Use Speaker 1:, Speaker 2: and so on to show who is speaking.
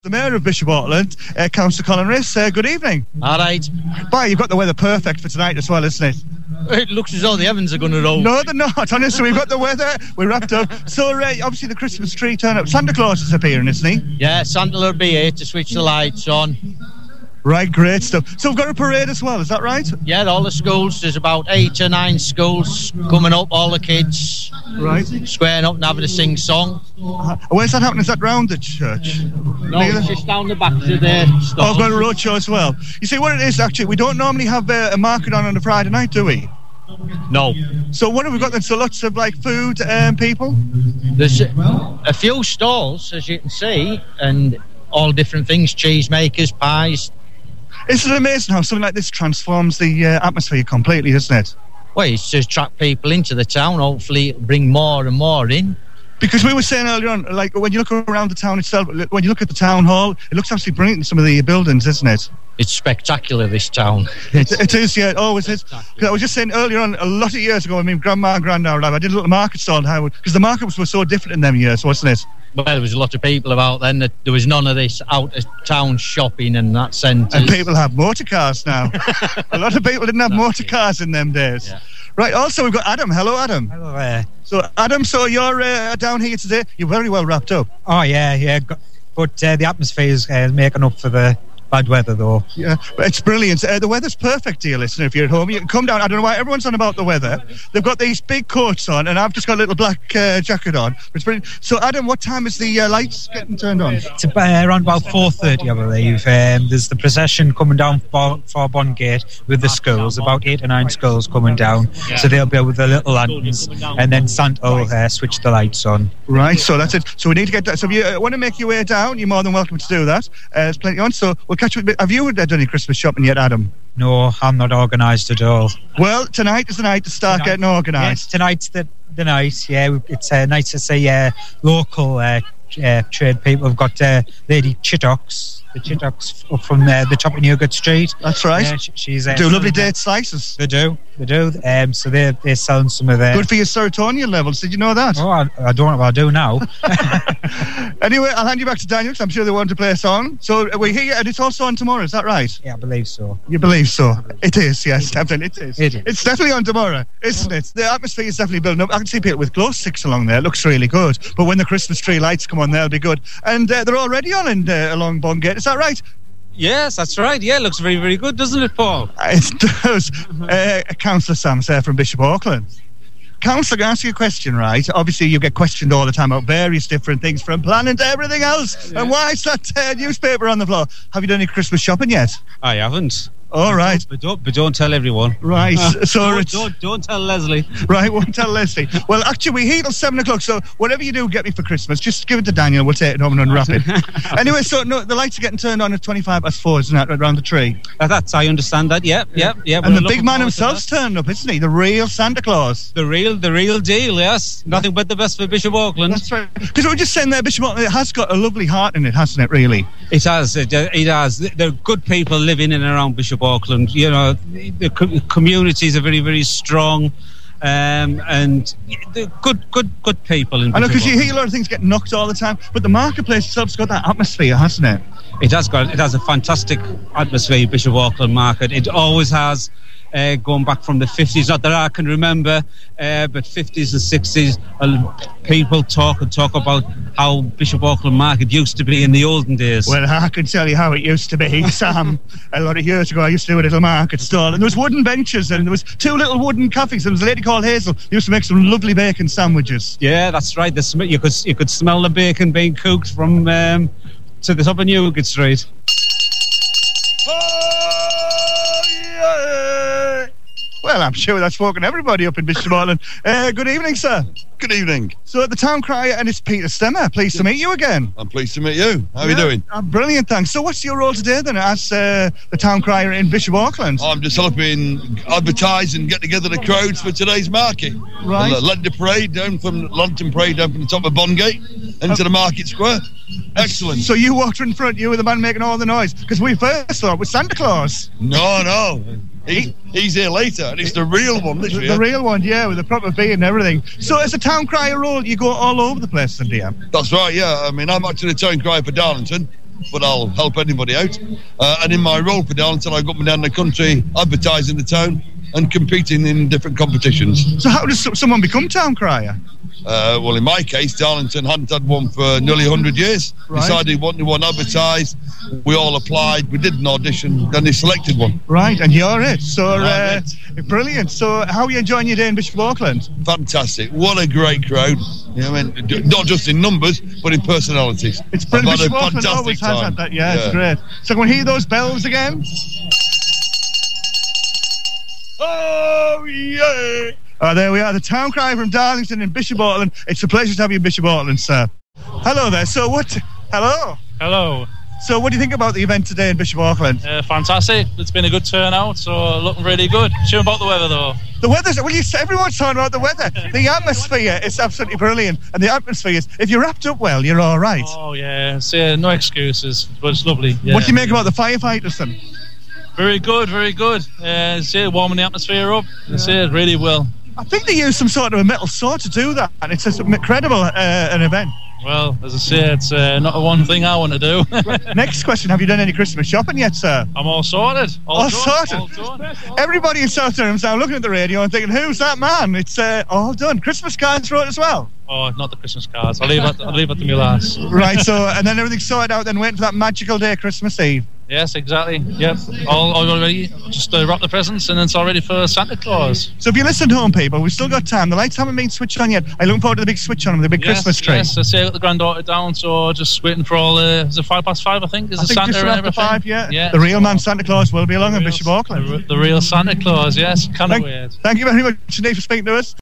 Speaker 1: The Mayor of Bishop Auckland, Councillor Colin Riss, good evening.
Speaker 2: All right.
Speaker 1: Boy, you've got the weather perfect for tonight as well, isn't it?
Speaker 2: It looks as though the heavens are going to roll.
Speaker 1: No, they're not. Honestly, we've got the weather. We're wrapped up. So, obviously, the Christmas tree turn up. Santa Claus is appearing, isn't he?
Speaker 2: Yeah, Santa will be here to switch the lights on.
Speaker 1: Right, great stuff. So we've got a parade as well, is that right?
Speaker 2: Yeah, all the schools. There's about 8 or 9 schools coming up, all the kids.
Speaker 1: Right.
Speaker 2: Squaring up and having a sing-song.
Speaker 1: Where's that happening? Is that round the church?
Speaker 2: No, it's just down the back of the store.
Speaker 1: Oh, I've got a roadshow as well. You see, what it is, actually, we don't normally have a market on a Friday night, do we?
Speaker 2: No.
Speaker 1: So what have we got then? So lots of, food people?
Speaker 2: There's a few stalls, as you can see, and all different things, cheesemakers, pies.
Speaker 1: Isn't it amazing how something like this transforms the atmosphere completely, isn't it?
Speaker 2: Well, it's to attract people into the town, hopefully it'll bring more and more in.
Speaker 1: Because we were saying earlier on, when you look around the town itself, when you look at the town hall, it looks absolutely brilliant in some of the buildings, isn't it?
Speaker 2: It's spectacular, this town.
Speaker 1: It is, yeah, it always is. Because I was just saying earlier on, a lot of years ago, Grandma and Grandad were alive, I did a little market stall in Howard, because the markets were so different in them years, wasn't it?
Speaker 2: Well, there was a lot of people about then. There was none of this out-of-town shopping and that centre.
Speaker 1: And people have motor cars now. A lot of people didn't have motor cars in them days. Yeah. Right, also we've got Adam. Hello, Adam.
Speaker 3: Hello there.
Speaker 1: So, Adam, you're down here today. You're very well wrapped up.
Speaker 3: Oh, yeah. But the atmosphere is making up for the bad weather, though.
Speaker 1: Yeah, but it's brilliant. The weather's perfect, dear listener. If you're at home, you can come down. I don't know why everyone's on about the weather. They've got these big coats on, and I've just got a little black jacket on. It's brilliant. So, Adam, what time is the lights getting turned on?
Speaker 3: It's around about 4:30, I believe. There's the procession coming down for Bondgate with the schools, about 8 or 9 schools coming down. So they'll be with the little lanterns, and then Santa will switch the lights on.
Speaker 1: Right, so that's it. So we need to get that. So if you want to make your way down, you're more than welcome to do that. There's plenty on. So we'll catch you. Have you done any Christmas shopping yet, Adam?
Speaker 3: No, I'm not organised at all.
Speaker 1: Well, tonight is the night to start getting organised.
Speaker 3: Yes, tonight's the night. Yeah, it's nice to see local trade people. We've got Lady Chittocks. The Chittocks up from the top of Newgate Street.
Speaker 1: That's right.
Speaker 3: Yeah, she's
Speaker 1: do lovely date slices.
Speaker 3: They do. So they're selling some of their.
Speaker 1: Good for your serotonin levels. Did you know that?
Speaker 3: Oh, I don't know what I do now.
Speaker 1: Anyway, I'll hand you back to Daniel because I'm sure they want to play a song. So we're here, and it's also on tomorrow. Is that right?
Speaker 3: Yeah, I believe so.
Speaker 1: You believe so? It is. Yes, definitely. It is.
Speaker 3: It is.
Speaker 1: It's definitely on tomorrow, isn't it? The atmosphere is definitely building up. I can see people with glow sticks along there. It looks really good. But when the Christmas tree lights come on, they'll be good. And they're already on along Bondgate. Is that right?
Speaker 4: Yes, that's right. Yeah, it looks very, very good, doesn't it, Paul?
Speaker 1: It does. Councillor Sam Sayre from Bishop Auckland. Councillor, can I ask you a question, right? Obviously, you get questioned all the time about various different things, from planning to everything else. Yeah. And why is that newspaper on the floor? Have you done any Christmas shopping yet?
Speaker 4: I haven't.
Speaker 1: All right.
Speaker 4: But don't tell everyone.
Speaker 1: Right. So
Speaker 4: don't tell Leslie.
Speaker 1: Right, won't tell Leslie. Well, actually, we're here till 7 o'clock, so whatever you do get me for Christmas, just give it to Daniel. We'll take it home and unwrap it. Anyway, so the lights are getting turned on at 4:25, isn't that, around the tree?
Speaker 4: I understand that, yeah.
Speaker 1: And the big man himself's turned up, isn't he? The real Santa Claus.
Speaker 4: The real deal, yes. Nothing but the best for Bishop Auckland.
Speaker 1: That's right. Because we're just saying there, Bishop Auckland, it has got a lovely heart in it, hasn't it, really?
Speaker 4: It has. There are good people living in and around Bishop Auckland. You know, the communities are very, very strong, and good people.
Speaker 1: I know, because you hear a lot of things get knocked all the time, but the marketplace itself's got that atmosphere, hasn't it?
Speaker 4: It has a fantastic atmosphere, Bishop Auckland Market. It always has. Going back from the 50s, not that I can remember, but 50s and 60s, people talk about how Bishop Auckland Market used to be in the olden days.
Speaker 1: Well, I can tell you how it used to be, Sam. A lot of years ago, I used to do a little market stall, and there was wooden benches, and there was 2 little wooden cafes. There was a lady called Hazel who used to make some lovely bacon sandwiches.
Speaker 4: Yeah, that's right. You could smell the bacon being cooked from to the top of Newgate Street.
Speaker 1: Well, I'm sure that's woken everybody up in Bishop Auckland. Good evening, sir.
Speaker 5: Good evening.
Speaker 1: So, the town crier, and it's Peter Stemmer. Pleased to meet you again.
Speaker 5: I'm pleased to meet you. How are you doing?
Speaker 1: Brilliant, thanks. So, what's your role today then as the town crier in Bishop Auckland?
Speaker 5: I'm just helping advertise and get together the crowds for today's market.
Speaker 1: Right.
Speaker 5: Led the parade down from Lantern Parade down from the top of Bondgate into the market square. Excellent.
Speaker 1: So you walked in front, you were the man making all the noise, because we first thought it was Santa Claus.
Speaker 5: No. He's here later, and it's the real one this year.
Speaker 1: The real one, yeah, with the proper beard and everything. So as a town crier role, you go all over the place, do you?
Speaker 5: That's right, yeah. I mean, I'm actually the town crier for Darlington, but I'll help anybody out. And in my role for Darlington, I got me down the country, advertising the town and competing in different competitions.
Speaker 1: So how does someone become town crier?
Speaker 5: Well, in my case, Darlington hadn't had one for nearly 100 years.
Speaker 1: Right.
Speaker 5: Decided wanted one advertised. We all applied. We did an audition. Then they selected one.
Speaker 1: Right, and you're it. So
Speaker 5: I'm
Speaker 1: brilliant. So how are you enjoying your day in Bishop Auckland?
Speaker 5: Fantastic. What a great crowd. You know, I mean, not just in numbers, but in personalities.
Speaker 1: It's brilliant.
Speaker 5: I've had
Speaker 1: Bishop
Speaker 5: a
Speaker 1: Auckland
Speaker 5: fantastic
Speaker 1: always has
Speaker 5: time.
Speaker 1: had that. Yeah, it's great. So can we hear those bells again? Oh, yeah. There we are, the town crier from Darlington in Bishop Auckland. It's a pleasure to have you in Bishop Auckland, sir. Hello there. So hello.
Speaker 6: Hello.
Speaker 1: So what do you think about the event today in Bishop Auckland?
Speaker 6: Fantastic. It's been a good turnout, so looking really good. Sure about the weather, though.
Speaker 1: The weather's... Well, everyone's talking about the weather. The atmosphere is absolutely brilliant. And the atmosphere is... If you're wrapped up well, you're all right.
Speaker 6: Oh, yeah. So, no excuses, but it's lovely. Yeah.
Speaker 1: What do you make about the firefighters then?
Speaker 6: Very good, very good. Warming the atmosphere up. It's really well.
Speaker 1: I think they use some sort of a metal saw to do that, and it's an incredible an event.
Speaker 6: Well, as I say, it's not the one thing I want to do.
Speaker 1: Next question, have you done any Christmas shopping yet, sir?
Speaker 6: I'm all sorted.
Speaker 1: All sorted? Everybody in South Durham's now looking at the radio and thinking, who's that man? It's all done. Christmas cards wrote as well?
Speaker 6: Oh, not the Christmas cards. I'll leave it to me last.
Speaker 1: Right, so, and then everything's sorted out, then waiting for that magical day, Christmas Eve.
Speaker 6: Yes, exactly. Yep. All ready. Just wrap the presents and it's all ready for Santa Claus.
Speaker 1: So if you listen to home, people, we've still got time. The lights haven't been switched on yet. I'm looking forward to the big switch on them, the big Christmas tree.
Speaker 6: Yes, I say I got the granddaughter down, so just waiting for all is it 5:05, I think? Is the Santa
Speaker 1: just
Speaker 6: and
Speaker 1: after
Speaker 6: everything?
Speaker 1: 5, yeah. The real man Santa Claus will be along in Bishop Auckland.
Speaker 6: The real Santa Claus, yes. Cannot wait.
Speaker 1: Thank you very much, Indeed, for speaking to us.